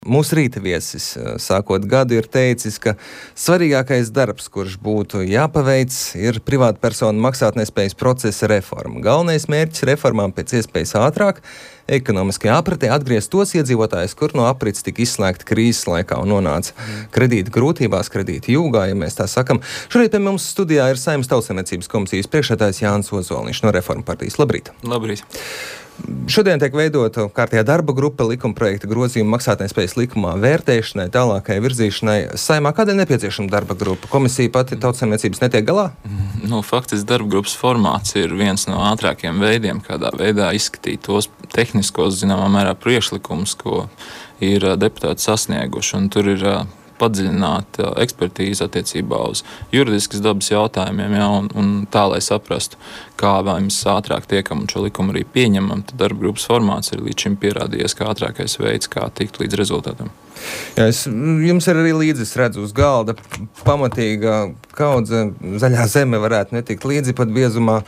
Mūsu rīta viesis, sākot gadu, ir teicis, ka svarīgākais darbs, kurš būtu jāpaveic, ir privāta persona maksātnespējas procesa reforma. Galvenais mērķis reformām pēc iespējas ātrāk ekonomiskajā apritē atgriezt tos iedzīvotājus, kur no aprits tika izslēgti krīzes laikā un nonāca kredīta grūtībās, kredīta jūgā, ja mēs tā sakam. Šorīt pie mums studijā ir Saeimas Tautsaimniecības komisijas priekšsēdētājs Jānis Ozoliņš no Reformu partijas. Labrīt! Labrīt! Šodien tiek veidota kārtējā darba grupa likumprojekta grozījuma maksātnespējas likumā vērtēšanai, tālākai virzīšanai. Saimā kādēļ nepieciešama darba grupa? Komisija pati Tautsaimniecības netiek galā? Faktiski darba grupas formāts ir viens no ātrākiem veidiem, kādā veidā izskatīt tos tehniskos, zināmā mērā, priekšlikumus, ko ir deputāti sasnieguši. Un tur ir padziļināta ekspertīze attiecībā uz juridiskas dabas jautājumiem, un tā, lai saprastu, kā mēs ātrāk tiekam un šo likumu arī pieņemam, tad darba grupas formāts ir līdz šim pierādījies kā ātrākais veids, kā tikt līdz rezultātam. Jā, jums ir arī līdzi, es redzu, uz galda pamatīga kaudze, zaļā zeme varētu netikt līdzi pat biezumā.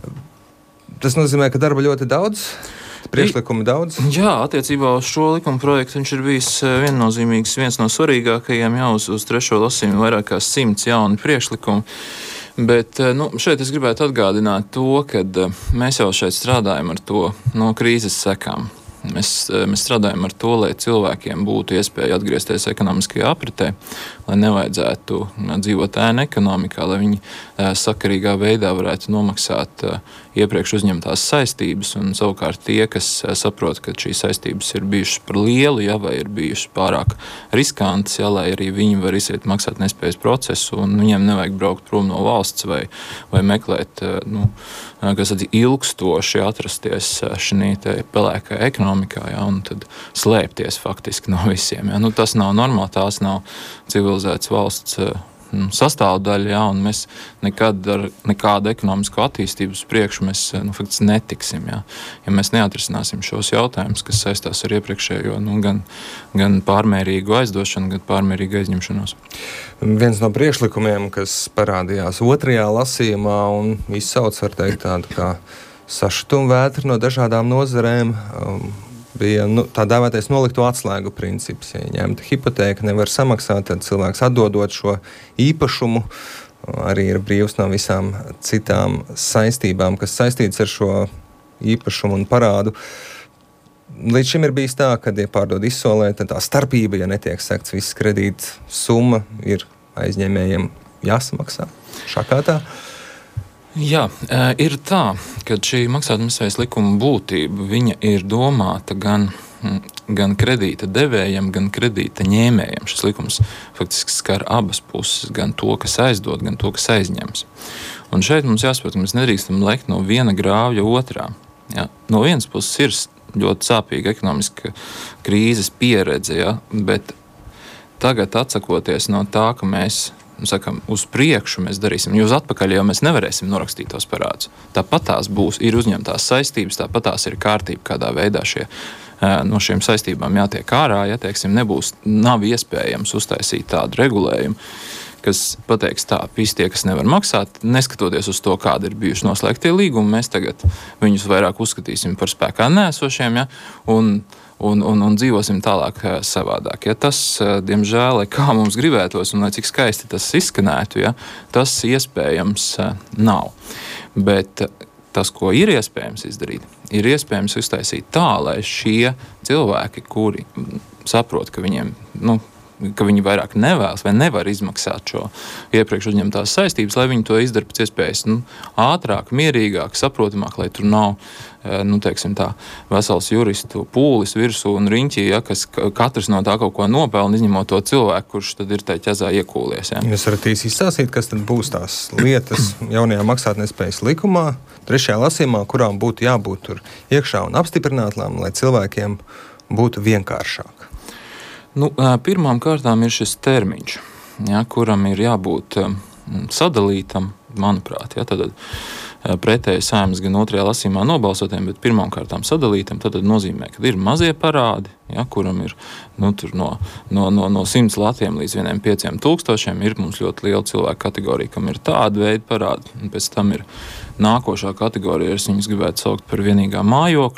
Tas nozīmē, ka darba ļoti daudz? Priekšlikumi daudz? Jā, attiecībā uz šo likuma projektu viņš ir bijis viennozīmīgs, viens no svarīgākajiem jau uz trešo lasījumu vairāk kā 100 jauni priekšlikumi. Bet šeit es gribētu atgādināt to, ka mēs jau šeit strādājam ar to no krīzes sekām. Mēs strādājam ar to, lai cilvēkiem būtu iespēja atgriezties ekonomiskajā apritē, lai nevajadzētu dzīvot ēnu ekonomikā, lai viņi sakarīgā veidā varētu nomaksāt iepriekš uzņemtās saistības, un savukārt tie, kas saprot, ka šīs saistības ir bijušas par lielu, vai ir bijušas pārāk riskantas, lai arī viņi var iziet maksātnespējas procesu, un viņiem nevajag braukt prom no valsts vai meklēt, ilgstoši atrasties šī pelēkā ekonomikā, un tad slēpties faktiski no visiem. Tas nav normāli, tās nav civilizētas valsts sastāvdaļa, un mēs nekad ar nekādu ekonomisko attīstību uz priekšu mēs faktiski netiksim. Ja mēs neatrisināsim šos jautājumus, kas saistās ar iepriekšējo gan pārmērīgu aizdošanu, gan pārmērīgu aizņemšanos. Viens no priekšlikumiem, kas parādījās otrajā lasījumā un izsauc, var teikt, tādu kā sašutumu vētru no dažādām nozarēm, bija tā dēvētais nolikto atslēgu princips. Ja ņemta hipotēka, nevar samaksāt, tad cilvēks atdodot šo īpašumu arī ir brīvs no visām citām saistībām, kas saistītas ar šo īpašumu un parādu. Līdz šim ir bijis tā, ka, ja pārdod izsolē, tad tā starpība, ja netiek sekts viss kredīta summa, ir aizņēmējiem jāsamaksā. Šakā tā? Jā, ir tā, ka šī maksātnespējas likuma būtība, viņa ir domāta gan kredīta devējam, gan kredīta ņēmējam. Šis likums faktiski skar abas puses, gan to, kas aizdod, gan to, kas aizņems. Un šeit mums jāsaprot, ka mēs nedrīkstam lekt no viena grāvja otrā. Ja? No vienas puses ir ļoti sāpīga ekonomiska krīzes pieredze, bet tagad atsakoties no tā, ka mēs uz priekšu mēs darīsim, jo uz atpakaļ jau mēs nevarēsim norakstīt tos parādus. Tāpat tās ir uzņemtās saistības, tāpat tās ir kārtība, kādā veidā no šiem saistībām jātiek ārā, nav iespējams uztaisīt tādu regulējumu, kas pateiks tā, visi tie, kas nevar maksāt, neskatoties uz to, kādi ir bijuši noslēgtie līgumi, mēs tagad viņus vairāk uzskatīsim par spēkā neesošiem, un dzīvosim tālāk savādāk. Tas, diemžēl, kā mums gribētos un cik skaisti tas izskanētu, tas iespējams nav. Bet tas, ko ir iespējams izdarīt, ir iespējams uztaisīt tā, lai šie cilvēki, kuri saprot, ka viņi vairāk nevēlas vai nevar izmaksāt šo iepriekš uzņemtās saistības, lai viņi to izdara pēc iespējas ātrāk, mierīgāk, saprotamāk, lai tur nav vesels juristu pūlis virsū un riņķī, kas katrs no tā kaut ko nopelna, izņemot to cilvēku, kurš tad ir tā ķezā iekūlies. Jūs varat īsi izstāstīt, kas tad būs tās lietas jaunajā maksātnespējas likumā, trešajā lasījumā, kurām būtu jābūt tur iekšā un apstiprinātām, lai cilvēkiem būtu vienkāršāk? Pirmām kārtām ir šis termiņš, kuram ir jābūt sadalītam, manuprāt. Tad pretēji Saeimas gan otrajā lasījumā nobalsotiem, bet pirmām kārtām sadalītam, tad nozīmē, ka ir mazie parādi, kuram ir no 100 latiem līdz 5,000, ir mums ļoti liela cilvēku kategorija, kam ir tāda veida parādi, un pēc tam ir nākošā kategorija, es viņus gribētu saukt par vienīgā mājokļa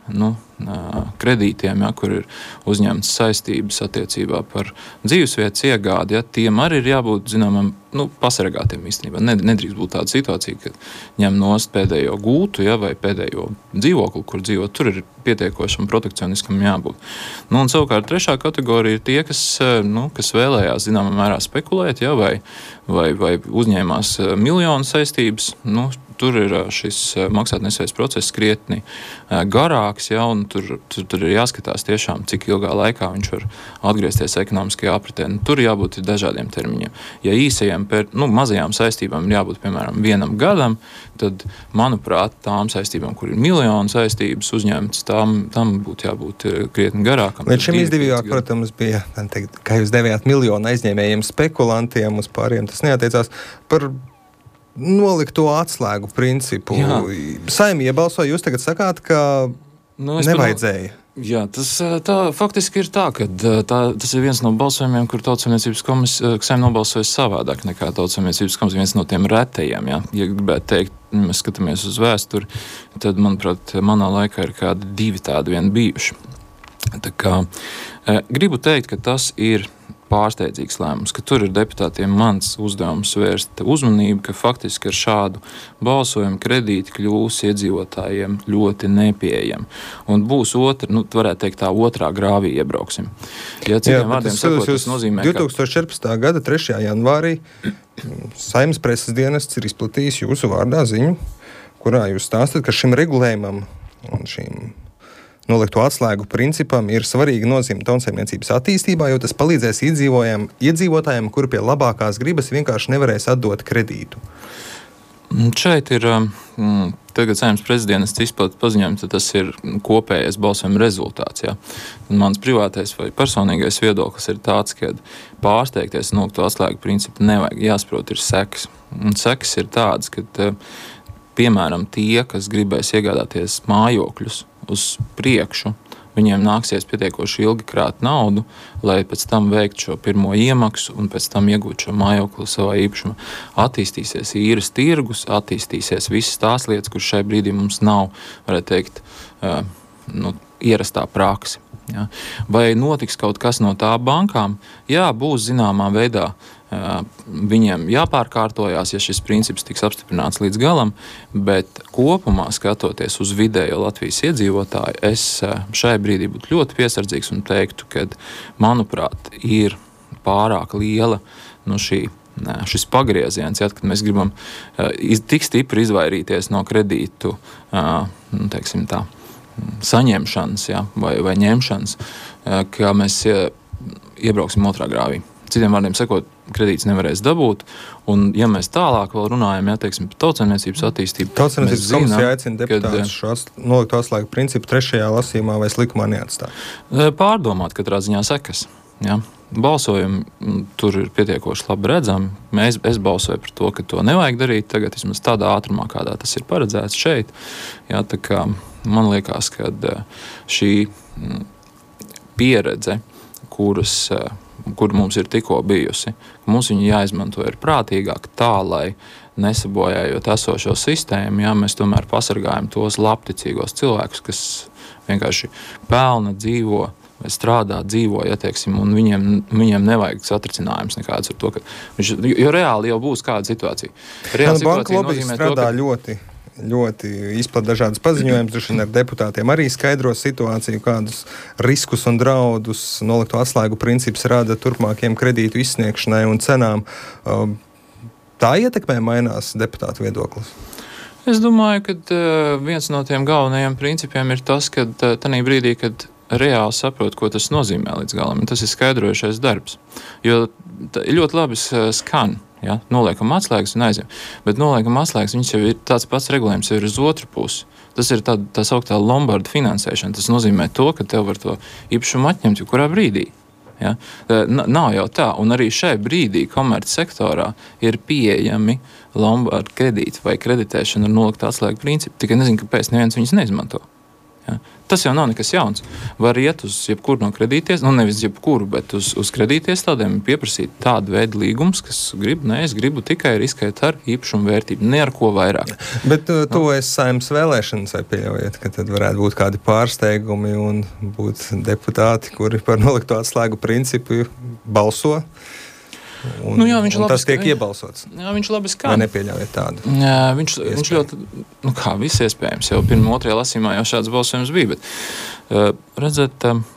kredītiem, kur ir uzņemtas saistības attiecībā par dzīvesvietas iegādi, tiem arī ir jābūt zināmam pasargātiem īstenībā. Nedrīkst būt tāda situācija, ka ņem nost pēdējo gūtu, vai pēdējo dzīvokli, kur dzīvo, tur ir pietiekošam protekcioniskam jābūt. Un savukārt trešā kategorija ir tie, kas vēlējās zināmā mērā spekulēt, vai uzņēmās miljonu saistības. Tur ir šis maksātnespējas process krietni garāks, un tur ir jāskatās tiešām, cik ilgā laikā viņš var atgriezties ekonomiskajā apritē. Tur jābūt dažādiem termiņiem. Ja īsajiem, mazajām saistībām ir jābūt, piemēram, 1 gadam, tad, manuprāt, tām saistībām, kur ir miljonu saistības uzņemtas, tam būtu jābūt krietni garākam. Līdz šim izdevīgāk, protams, bija, kā jūs devējāt, miljonu aizņēmējiem, spekulantiem, uz pāriem tas neatiecās par nolikto atslēgu principu. Saimie iebalsoja, jūs tagad sakāt, ka nevajadzēja. Jā, tas faktiski ir tā, ka tas ir viens no balsojumiem, kur Tautsaimniecības Saime nobalsoja savādāk nekā Tautsaimniecības komisija, viens no tiem retajiem. Ja gribētu teikt, mēs skatāmies uz vēsturi, tad, manuprāt, manā laikā ir kādi 2 tādi vien bijuši. Tā kā gribu teikt, ka tas ir pārsteidzīgs lēmums, ka tur ir deputātiem mans uzdevums vērst uzmanību, ka faktiski ar šādu balsojumu kredīti kļūs iedzīvotājiem ļoti nepieejami. Un būs varētu teikt, tā otrā grāvī iebrauksim. Citiem vārdiem sakot, tas nozīmē, 2014. gada 3. janvārī Saeimas preses dienests ir izplatījis jūsu vārdā ziņu, kurā jūs stāstat, ka šim regulējumam un šīm nolikto atslēgu principam ir svarīga nozīme tautsaimniecības attīstībā, jo tas palīdzēs iedzīvotājiem, kuri pie labākās gribas vienkārši nevarēs atdot kredītu. Šeit ir tagad Saeimas prezidents izplatīts paziņojums, tad tas ir kopējais balsojuma rezultāts. Ja? Mans privātais vai personīgais viedoklis ir tāds, ka pārsteigties nolikto atslēgu principu nevajag. Jāsaprot, ir sekas. Un sekas ir tādas, ka, piemēram, tie, kas gribēs iegādāties mājokļus uz priekšu, viņiem nāksies pietiekoši ilgi krāt naudu, lai pēc tam veikt šo pirmo iemaksu un pēc tam iegūt šo mājokli savā īpašumā. Attīstīsies īres tirgus, attīstīsies visas tās lietas, kuras šai brīdī mums nav, varētu teikt, ierastā prakse. Ja? Vai notiks kaut kas no tā bankām? Jā, būs zināmā veidā viņiem jāpārkārtojās, ja šis princips tiks apstiprināts līdz galam, bet kopumā skatoties uz vidējo Latvijas iedzīvotāju, es šai brīdī būtu ļoti piesardzīgs un teiktu, ka, manuprāt, ir pārāk liela šis pagrieziens, kad mēs gribam tik stipri izvairīties no kredītu, teiksim tā, saņemšanas, vai ņemšanas, ka mēs iebrauksim otrā grāvī. Citiem vārdiem sakot, kredīts nevarēs dabūt, un ja mēs tālāk vēl runājam, teiksim, par tautsaimniecības attīstību, Tautsaimniecības komisija aicina deputātus šo nolikto atslēgu principu 3. lasījumā vai likumā neatstāt. Pārdomāt katrā ziņā sekas. Ja? Balsojumi tur ir pietiekoši labi redzami. Es balsoju par to, ka to nevajag darīt tagad, vismaz tādā ātrumā, kādā tas ir paredzēts šeit. Ja? Tā kā man liekas, ka šī pieredze, kur mums ir tikko bijusi, mums viņu jāizmanto ir prātīgāk tā, lai nesabojājot esošo sistēmu, mēs tomēr pasargājam tos labticīgos cilvēkus, kas vienkārši pelna, dzīvo vai strādā, dzīvo, un viņiem nevajag satricinājums nekāds ar to, jo reāli jau būs kāda situācija. Banka lobby strādā ļoti izplat dažādas paziņojumus, droši vien ar deputātiem arī skaidro situāciju, kādus riskus un draudus nolikto atslēgu princips rada turpmākiem kredītu izsniegšanai un cenām. Tā ietekmē mainās deputātu viedoklis? Es domāju, ka viens no tiem galvenajiem principiem ir tas, ka tajā brīdī, kad reāli saprot, ko tas nozīmē līdz galam, un tas ir skaidrojušais darbs. Jo ļoti labi skan. Ja, noliekam atslēgas un aizjām. Bet noliekam atslēgas, viņš jau ir tāds pats regulējums, jau ir uz otru pusi. Tas ir tā sauktā Lombarda finansēšana. Tas nozīmē to, ka tev var to īpašumu atņemt jebkurā brīdī. Ja? Nav jau tā. Un arī šai brīdī komerc sektorā ir pieejami Lombarda kredīti vai kreditēšana ar noliktā atslēgu principu. Tikai nezinu, kāpēc neviens viņus neizmanto. Ja. Tas jau nav nekas jauns. Var iet uz jebkuru no kredīties, nevis jebkuru, bet uz kredītiestādēm pieprasīt tādu veidu līgumus, kas es gribu tikai riskēt ar īpašumu vērtību, ne ar ko vairāk. Bet tuvojas Saeimas vēlēšanas, vai pieļaujiet, ka tad varētu būt kādi pārsteigumi un būt deputāti, kuri par nolikto atslēgu principu balso? Viņš tas tiek iebalsots. Jā, viņš labi skan. Vai nepieļaujiet tādu? Jā, viņš ļoti, viss iespējams, jau pirmā, otrajā lasījumā jau šāds balsojums bija, bet redzat,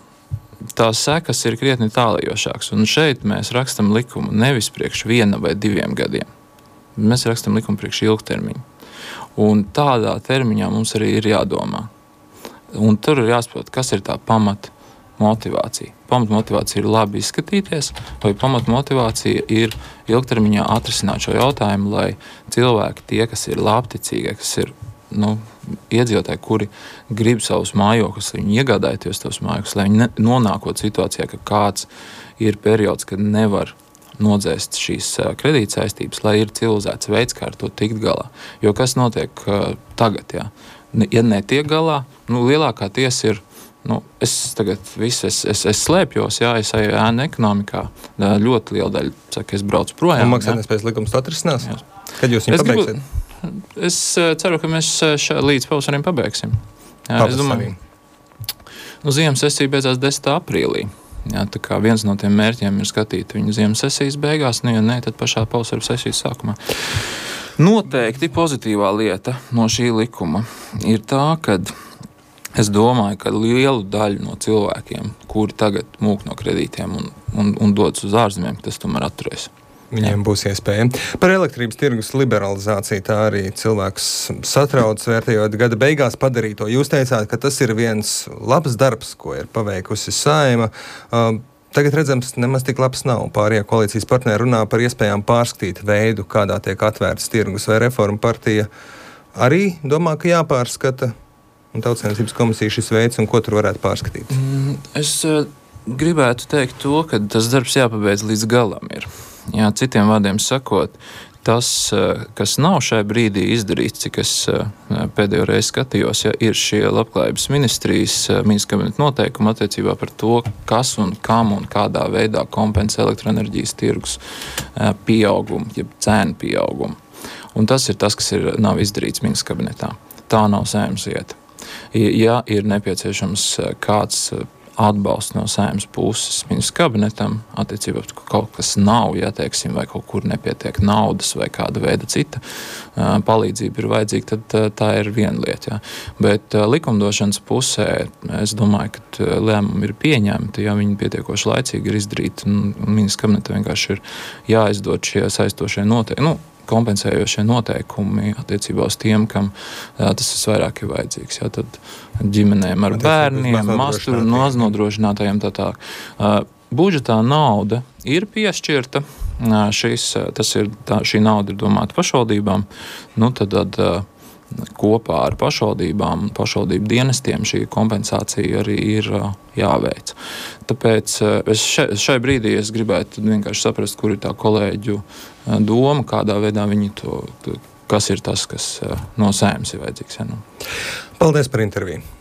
tās sekas ir krietni tālajošākas, un šeit mēs rakstam likumu nevis priekš 1 vai 2 gadiem. Mēs rakstam likumu priekš ilgtermiņu. Un tādā termiņā mums arī ir jādomā. Un tur ir jāsaprot, kas ir tā pamata motivācija. Pamatmotivācija ir labi izskatīties, vai pamatmotivācija ir ilgtermiņā atrisināt šo jautājumu, lai cilvēki, tie, kas ir labticīgi, kas ir iedzīvotāji, kuri grib savus mājokļus, lai viņi iegādājoties tos mājokļus, lai viņi nonākot situācijā, ka kāds ir periods, kad nevar nodzēst šīs kredītsaistības, lai ir civilizēts veids, kā ar to tikt galā. Jo kas notiek tagad, ja netiek galā, lielākā tiesa ir es tagad es slēpjos, es eju ēnu ekonomikā, ļoti liela daļa saka, es braucu projām. Un maksātnespējas likums atrisinās? Kad jūs viņu pabeigsiet? Es ceru, ka mēs līdz pavasarim pabeigsim. Es domāju, ziemas sesija beidzās 10. aprīlī. Jā, tā kā viens no tiem mērķiem ir skatīt viņu ziemas sesijas beigās, ja ne, tad pašā pavasara sesijas sākumā. Noteikti pozitīvā lieta no šī likuma ir tā, kad es domāju, ka lielu daļu no cilvēkiem, kuri tagad mūk no kredītiem un dodas uz ārzemēm, tas tomēr atturēs. Viņiem būs iespēja. Par elektrības tirgus liberalizāciju tā arī cilvēks satrauc, vērtējot gada beigās padarīto. Jūs teicāt, ka tas ir viens labs darbs, ko ir paveikusi Saeima. Tagad redzams, nemaz tik labs nav. Pārējie koalīcijas partneri runā par iespējām pārskatīt veidu, kādā tiek atvērts tirgus, vai Reforma partija arī domā, ka jāpārskata. Un Tautsaimniecības komisija šis veids, un ko tur varētu pārskatīt? Es gribētu teikt to, ka tas darbs jāpabeidz līdz galam ir. Jā, citiem vārdiem sakot, tas, kas nav šai brīdī izdarīts, cik es pēdējo reizi skatījos, ir šie labklājības ministrijas kabineta noteikumi attiecībā par to, kas un kam un kādā veidā kompensē elektroenerģijas tirgus pieaugumu, jeb cēnu pieaugumu. Un tas ir tas, kas nav izdarīts ministra kabinetā. Tā nav Saeimas vieta. Ja ir nepieciešams kāds atbalsts no Saeimas puses ministra kabinetam, attiecībā par kaut kas nav, teiksim, vai kaut kur nepietiek naudas vai kāda veida cita palīdzība ir vajadzīga, tad tā ir viena lieta. Jā. Bet likumdošanas pusē es domāju, ka lēmumi ir pieņemti, ja viņi pietiekoši laicīgi ir izdarīti. Ministra kabinetam vienkārši ir jāizdod šie saistošie noteikumi. Kompensējošie noteikumi attiecībā uz tiem, kam tas vairāk ir vajadzīgs. Jā, tad ģimenēm ar bērniem, maznodrošinātajiem tā. Budžetā nauda ir piešķirta. Šī nauda ir domāta pašvaldībām. Tad kopā ar pašvaldībām un pašvaldību dienestiem šī kompensācija arī ir jāveic. Tāpēc šai brīdī es gribētu vienkārši saprast, kur ir tā kolēģu doma, kādā veidā viņi kas ir tas, kas no Saeimas ir vajadzīgs. Paldies par interviju!